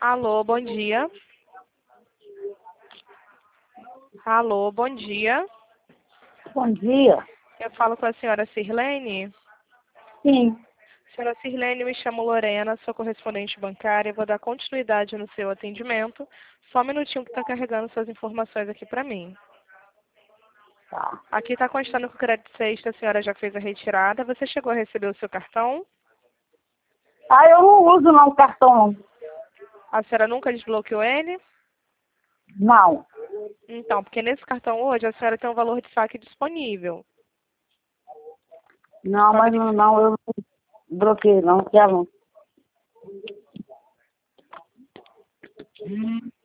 Alô, bom dia. Alô, bom dia. Bom dia. Eu falo com a senhora Sirlene. Sim. Senhora Sirlene, me chamo Lorena, sou correspondente bancária. Vou dar continuidade no seu atendimento. Só um minutinho que está carregando suas informações aqui para mim. Tá. Aqui está constando que o crédito sexta a senhora já fez a retirada. Você chegou a receber o seu cartão? Eu não uso não cartão. A senhora nunca desbloqueou ele? Não. Então, porque nesse cartão hoje a senhora tem um valor de saque disponível. Não, Só mas verificar. não, eu não bloqueei, não quero.